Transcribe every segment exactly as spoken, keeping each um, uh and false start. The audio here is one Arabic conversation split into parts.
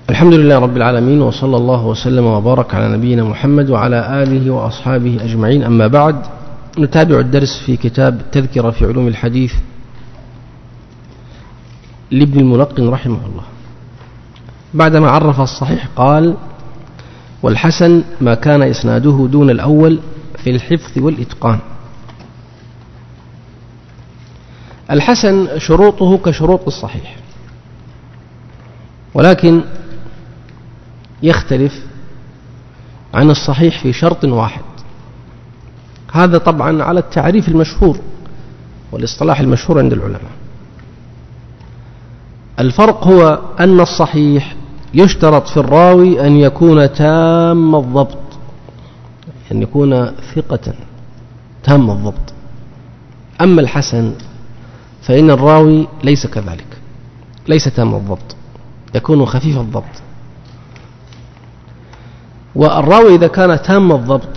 الحمد لله رب العالمين، وصلى الله وسلم وبارك على نبينا محمد وعلى آله وأصحابه أجمعين. أما بعد، نتابع الدرس في كتاب التذكرة في علوم الحديث لابن الملقن رحمه الله. بعدما عرف الصحيح قال: والحسن ما كان إسناده دون الأول في الحفظ والإتقان. الحسن شروطه كشروط الصحيح، ولكن يختلف عن الصحيح في شرط واحد، هذا طبعا على التعريف المشهور والاصطلاح المشهور عند العلماء. الفرق هو أن الصحيح يشترط في الراوي أن يكون تام الضبط، أن يكون ثقة تام الضبط. أما الحسن فإن الراوي ليس كذلك، ليس تام الضبط، يكون خفيف الضبط. والراوي إذا كان تام الضبط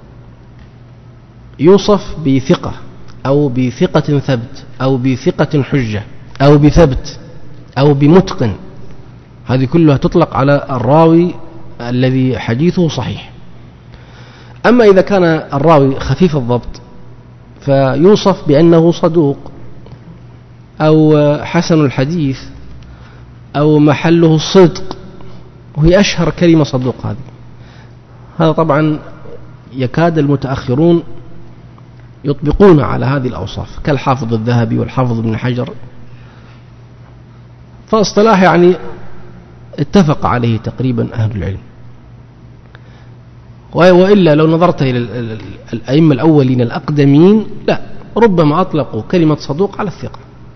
يوصف بثقة أو بثقة ثبت أو بثقة حجة أو بثبت أو بمتقن، هذه كلها تطلق على الراوي الذي حديثه صحيح. أما إذا كان الراوي خفيف الضبط فيوصف بأنه صدوق أو حسن الحديث أو محله الصدق، وهي أشهر كلمة صدوق. هذه هذا طبعا يكاد المتأخرون يطبقون على هذه الأوصاف كالحافظ الذهبي والحافظ ابن حجر، فاصطلاح يعني اتفق عليه تقريبا أهل العلم. وإلا لو نظرت إلى الأئمة الأولين الأقدمين لا، ربما أطلقوا كلمة صدوق على الثقة.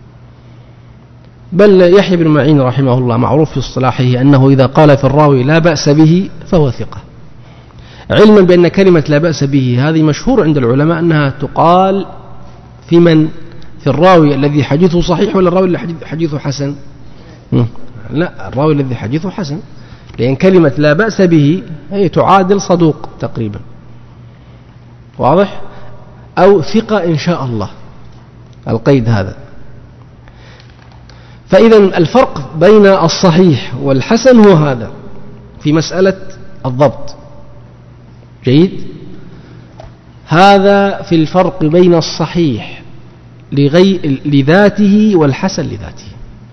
بل يحيى بن معين رحمه الله معروف في اصطلاحه أنه إذا قال في الراوي لا بأس به فهو ثقة، علما بأن كلمة لا بأس به هذه مشهور عند العلماء أنها تقال في من؟ في الراوي الذي حديثه صحيح ولا الراوي الذي حديثه حسن؟ لا، الراوي الذي حديثه حسن، لأن كلمة لا بأس به هي تعادل صدوق تقريبا، واضح؟ أو ثقة إن شاء الله، القيد هذا. فإذا الفرق بين الصحيح والحسن هو هذا في مسألة الضبط. جيد؟ هذا في الفرق بين الصحيح لغي... لذاته والحسن لذاته.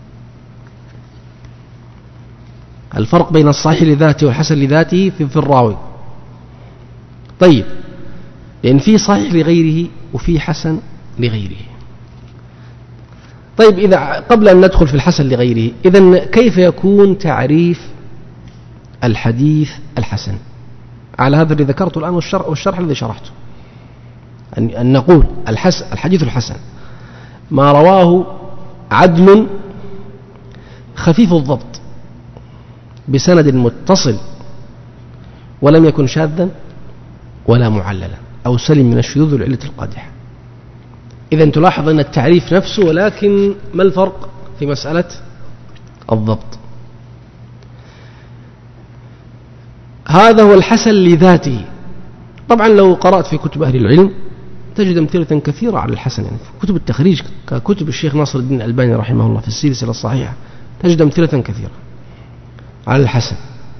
الفرق بين الصحيح لذاته والحسن لذاته في, في الراوي. طيب، لأن في صحيح لغيره وفي حسن لغيره. طيب، إذا قبل أن ندخل في الحسن لغيره، إذن كيف يكون تعريف الحديث الحسن على هذا اللي ذكرته الآن والشرح, والشرح الذي شرحته؟ أن, أن نقول الحسن الحديث الحسن ما رواه عدل خفيف الضبط بسند متصل ولم يكن شاذا ولا معللا أو سلم من الشذوذ والعلة القادحة. إذن تلاحظ أن التعريف نفسه، ولكن ما الفرق في مسألة الضبط؟ هذا هو الحسن لذاته. طبعا لو قرأت في كتب أهل العلم تجد أمثلة كثيرة على الحسن، يعني في كتب التخريج ككتب الشيخ ناصر الدين الألباني رحمه الله في السلسلة الصحيحة تجد أمثلة كثيرة على الحسن.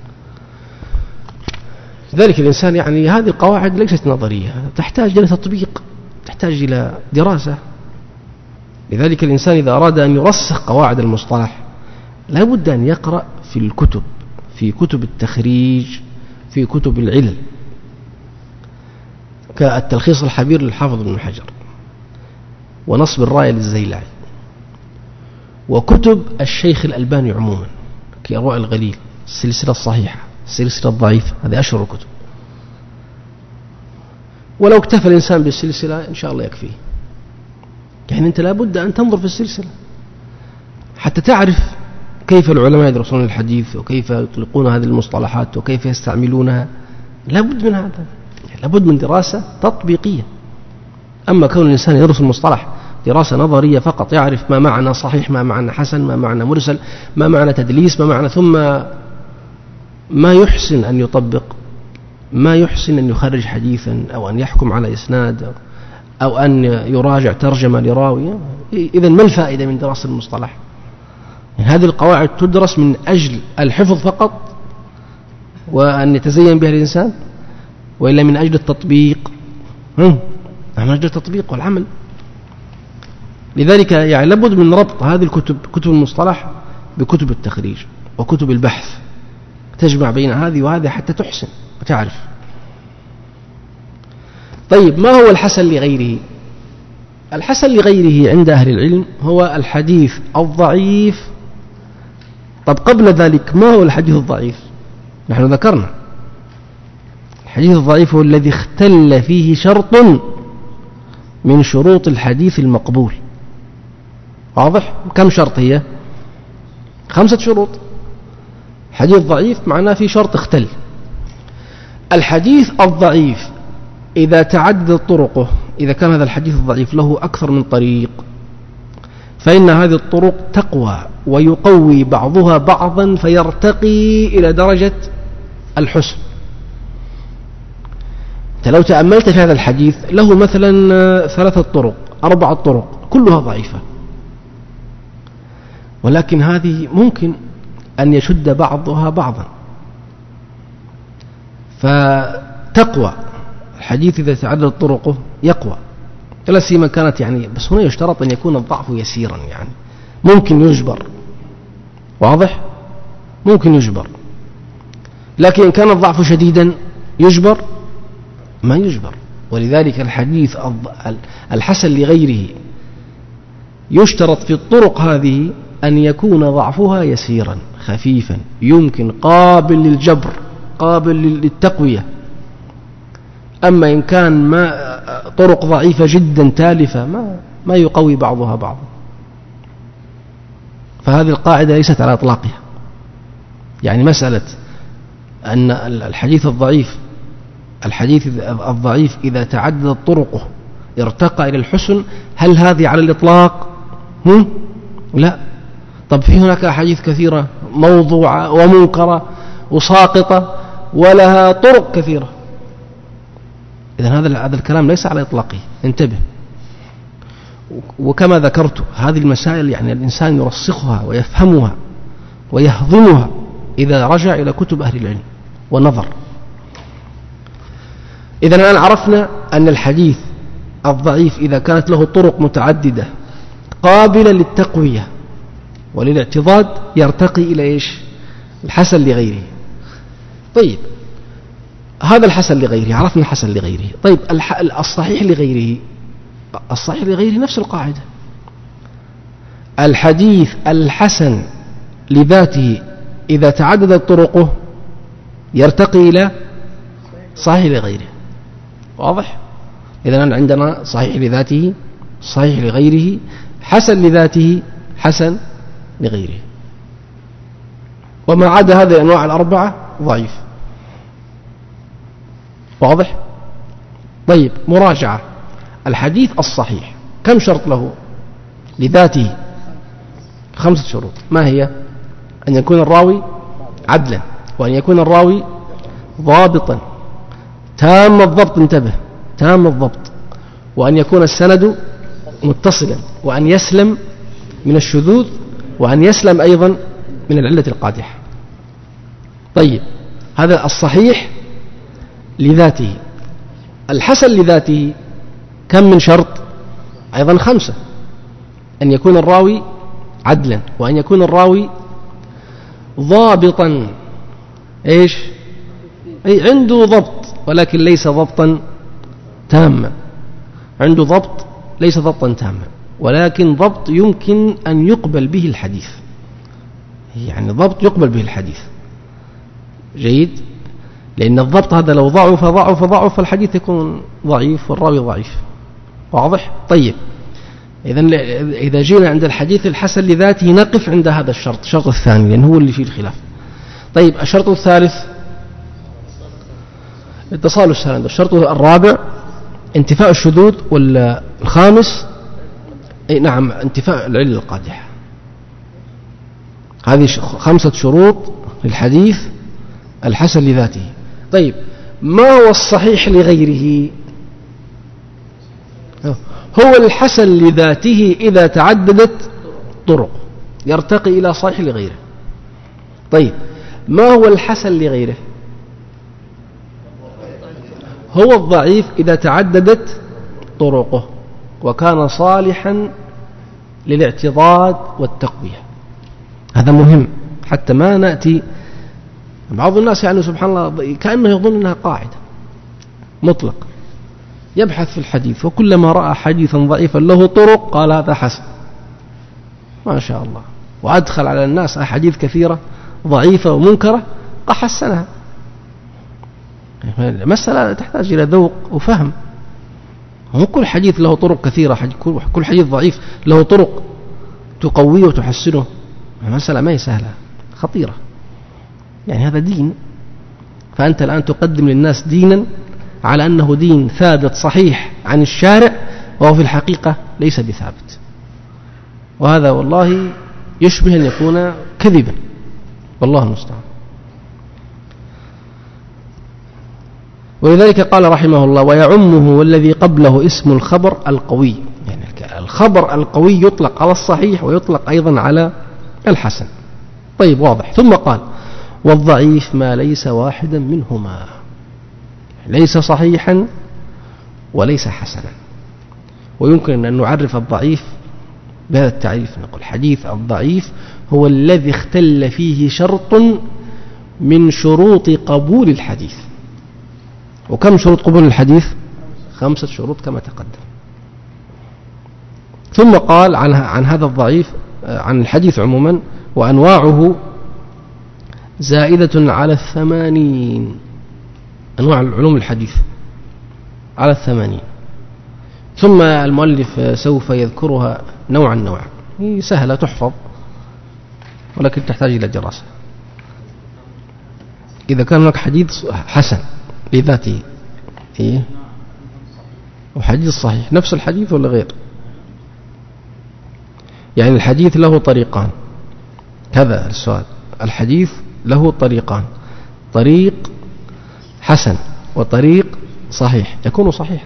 لذلك الإنسان يعني هذه القواعد ليست نظرية، تحتاج إلى تطبيق، تحتاج إلى دراسة. لذلك الإنسان إذا أراد أن يرسخ قواعد المصطلح لا بد أن يقرأ في الكتب، في كتب التخريج، في كتب العلل كالتلخيص الحبير للحافظ ابن حجر، ونصب الراية للزيلعي، وكتب الشيخ الألباني عموما كإرواء الغليل، السلسلة الصحيحة، السلسلة الضعيفة، هذه أشهر الكتب. ولو اكتفى الإنسان بالسلسلة إن شاء الله يكفيه. يعني أنت لابد أن تنظر في السلسلة حتى تعرف كيف العلماء يدرسون الحديث وكيف يطلقون هذه المصطلحات وكيف يستعملونها. لابد من هذا، لابد من دراسة تطبيقية. أما كون الإنسان يدرس المصطلح دراسة نظرية فقط، يعرف ما معنى صحيح، ما معنى حسن، ما معنى مرسل، ما معنى تدليس، ما معنى، ثم ما يحسن أن يطبق، ما يحسن أن يخرج حديثا أو أن يحكم على إسناد أو أن يراجع ترجمة لراوي، إذن ما الفائدة من دراسة المصطلح؟ يعني هذه القواعد تدرس من أجل الحفظ فقط وأن يتزين بها الإنسان، وإلا من أجل التطبيق؟ من أجل التطبيق والعمل. لذلك يعني لابد من ربط هذه الكتب، كتب المصطلح، بكتب التخريج وكتب البحث، تجمع بين هذه وهذه حتى تحسن وتعرف. طيب، ما هو الحسن لغيره؟ الحسن لغيره عند أهل العلم هو الحديث الضعيف. طب قبل ذلك، ما هو الحديث الضعيف؟ نحن ذكرنا الحديث الضعيف هو الذي اختل فيه شرط من شروط الحديث المقبول. واضح؟ كم شرط هي؟ خمسة شروط. حديث ضعيف معناه في شرط اختل. الحديث الضعيف إذا تعددت طرقه، إذا كان هذا الحديث الضعيف له أكثر من طريق، فإن هذه الطرق تقوى ويقوي بعضها بعضا فيرتقي إلى درجة الحسن. لو تأملت في هذا الحديث له مثلا ثلاثة طرق، أربعة طرق، كلها ضعيفة، ولكن هذه ممكن أن يشد بعضها بعضا فتقوى. الحديث إذا تعددت طرقه يقوى، لا سيما كانت يعني، بس هنا يشترط أن يكون الضعف يسيرا، يعني ممكن يجبر. واضح؟ ممكن يجبر، لكن إن كان الضعف شديدا يجبر؟ ما يجبر. ولذلك الحديث الحسن لغيره يشترط في الطرق هذه أن يكون ضعفها يسيرا خفيفا، يمكن قابل للجبر، قابل للتقوية. أما إن كان ما طرق ضعيفة جدا تالفة ما ما يقوي بعضها بعضا. فهذه القاعدة ليست على إطلاقها. يعني مسألة أن الحديث الضعيف الحديث الضعيف إذا تعددت طرقه ارتقى إلى الحسن، هل هذه على الإطلاق؟ هم؟ لا. طب في هناك أحاديث كثيرة موضوعة ومنكرة وساقطة ولها طرق كثيرة. إذن هذا هذا الكلام ليس على إطلاقه، انتبه. وكما ذكرت هذه المسائل يعني الإنسان يرسخها ويفهمها ويهضمها إذا رجع إلى كتب أهل العلم ونظر. إذن الآن عرفنا أن الحديث الضعيف إذا كانت له طرق متعددة قابلة للتقوية وللاعتضاد يرتقي إلى إيش؟ الحسن لغيره. طيب، هذا الحسن لغيره، عرفنا الحسن لغيره. طيب، الصحيح لغيره، الصحيح لغيره نفس القاعدة. الحديث الحسن لذاته إذا تعددت طرقه يرتقي إلى صحيح لغيره. واضح؟ إذن عندنا صحيح لذاته، صحيح لغيره، حسن لذاته، حسن لغيره. وما عدا هذه الأنواع الأربعة ضعيف. واضح؟ طيب، مراجعة. الحديث الصحيح كم شرط له لذاته؟ خمسة شروط. ما هي؟ أن يكون الراوي عدلا، وأن يكون الراوي ضابطا تام الضبط، انتبه، تام الضبط، وأن يكون السند متصلا، وأن يسلم من الشذوذ، وأن يسلم أيضا من العلة القادحة. طيب، هذا الصحيح لذاته. الحسن لذاته كم من شرط؟ أيضا خمسة. أن يكون الراوي عدلا، وأن يكون الراوي ضابطا، إيش؟ أي عنده ضبط ولكن ليس ضبطا تاما، عنده ضبط ليس ضبطا تاما، ولكن ضبط يمكن أن يقبل به الحديث، يعني ضبط يقبل به الحديث. جيد؟ لأن الضبط هذا لو ضعف ضعف ضعف الحديث يكون ضعيف والراوي ضعيف. واضح؟ طيب، إذن إذا جينا عند الحديث الحسن لذاته نقف عند هذا الشرط، الشرط الثاني، لأن هو اللي فيه الخلاف. طيب، الشرط الثالث اتصال السند. الشرط الرابع انتفاء الشذوذ، والخامس أي نعم انتفاء العلة القادحة. هذه خمسة شروط للحديث الحسن لذاته. طيب، ما هو الصحيح لغيره؟ هو الحسن لذاته إذا تعددت طرق. يرتقي إلى صحيح لغيره. طيب ما هو الحسن لغيره؟ هو الضعيف إذا تعددت طرقه وكان صالحا للاعتضاد والتقوية. هذا مهم حتى ما نأتي. بعض الناس يعني سبحان الله كأنه يظن أنها قاعدة مطلق، يبحث في الحديث وكلما رأى حديثا ضعيفا له طرق قال هذا حسن ما شاء الله، وأدخل على الناس أحاديث كثيرة ضعيفة ومنكرة قحسنها. مسألة تحتاج إلى ذوق وفهم. مو كل حديث له طرق كثيرة، كل حديث ضعيف له طرق تقويه وتحسنه. مسألة ما هي سهلة، خطيرة. يعني هذا دين، فأنت الآن تقدم للناس دينا على أنه دين ثابت صحيح عن الشارع، وهو في الحقيقة ليس بثابت. وهذا والله يشبه أن يكون كذبا، والله المستعان. ولذلك قال رحمه الله: ويعمه والذي قبله اسم الخبر القوي. يعني الخبر القوي يطلق على الصحيح ويطلق أيضا على الحسن. طيب واضح. ثم قال: والضعيف ما ليس واحدا منهما، ليس صحيحا وليس حسنا. ويمكن أن نعرف الضعيف بهذا التعريف، نقول حديث الضعيف هو الذي اختل فيه شرط من شروط قبول الحديث. وكم شروط قبول الحديث؟ خمسة شروط كما تقدم. ثم قال عن عن هذا الضعيف، عن الحديث عموما: وأنواعه زائدة على الثمانين. أنواع علوم الحديث على الثمانين. ثم المؤلف سوف يذكرها نوعا نوعا، هي سهلة تحفظ ولكن تحتاج إلى دراسة. إذا كان هناك حديث حسن لذاته إيه؟ وحديث صحيح، نفس الحديث ولا غير؟ يعني الحديث له طريقان، هذا السؤال. الحديث له طريقان، طريق حسن وطريق صحيح. يكون صحيح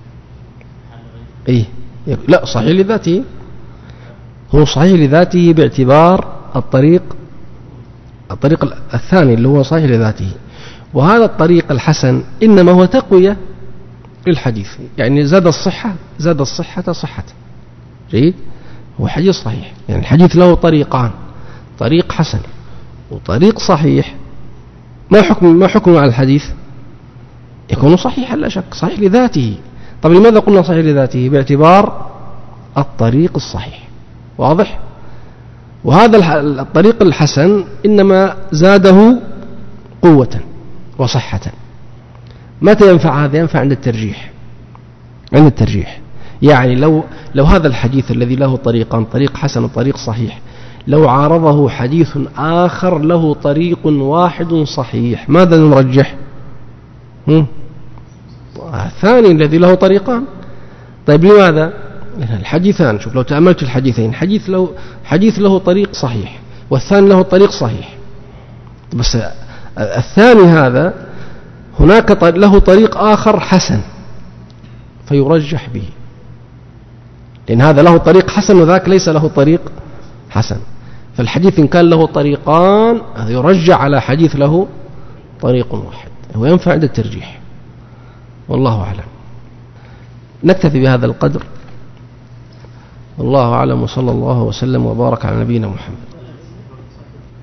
إيه؟ لا، صحيح لذاته، هو صحيح لذاته باعتبار الطريق الطريق الثاني اللي هو صحيح لذاته. وهذا الطريق الحسن إنما هو تقوية للحديث، يعني زاد الصحة زاد الصحة صحة. جيد. هو حديث صحيح، يعني الحديث له طريقان، طريق حسن وطريق صحيح. ما حكم ما حكم على الحديث؟ يكون صحيحا لا شك، صحيح لذاته. طب لماذا قلنا صحيح لذاته؟ باعتبار الطريق الصحيح. واضح. وهذا الطريق الحسن إنما زاده قوة وصحة. متى ينفع هذا؟ ينفع عند الترجيح. عند الترجيح يعني لو لو هذا الحديث الذي له طريقان، طريق حسن وطريق صحيح، لو عارضه حديث آخر له طريق واحد صحيح، ماذا نرجح؟ هم؟ الثاني الذي له طريقان. طيب لماذا؟ الحديثان، شوف لو تأملت الحديثين، حديث له حديث له طريق صحيح والثاني له طريق صحيح، بس الثاني هذا هناك له طريق آخر حسن فيرجح به، لأن هذا له طريق حسن وذاك ليس له طريق حسن. فالحديث إن كان له طريقان هذا يرجع على حديث له طريق واحد، هو ينفع عند الترجيح. والله أعلم. نكتفي بهذا القدر، والله أعلم، وصلى الله وسلم وبارك على نبينا محمد.